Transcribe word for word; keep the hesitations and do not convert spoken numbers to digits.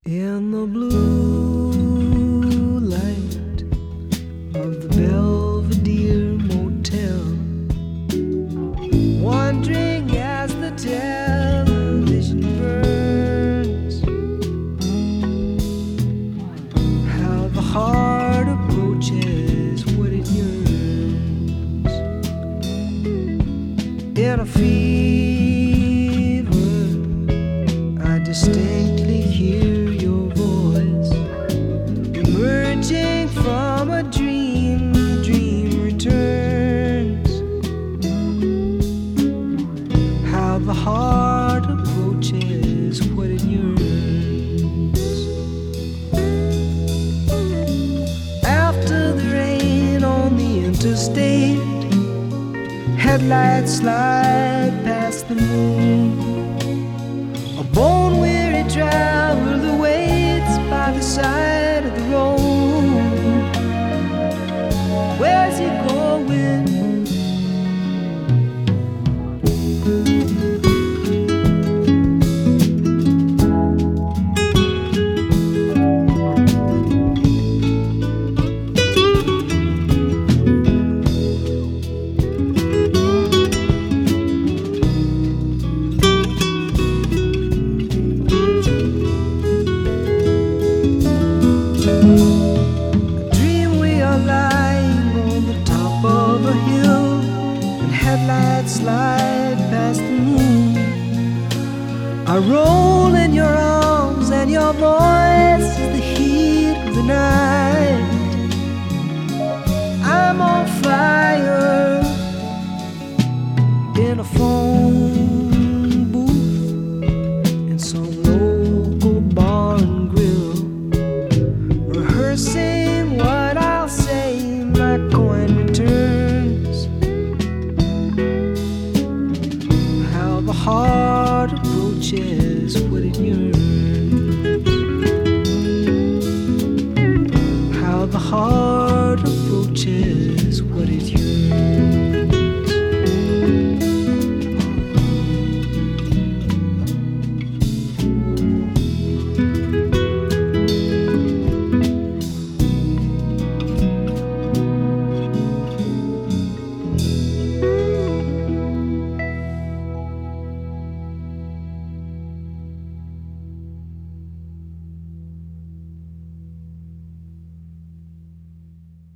In the blue light of the Belvedere Motel, wandering as the television burns, how the heart approaches what it yearns. In a fever, I distinctly hear from a dream, the dream returns. How the heart approaches what it yearns. After the rain on the interstate, headlights slide past the moon. A bone-weary traveler waits by the side of the road. Where's he going? Headlights slide past the moon. I roll in your arms, and your voice is the heat of the night. I'm on fire in a phone booth in some local bar and grill, rehearsing what I'll say. My coin returns. The heart approaches what it yearns. How the heart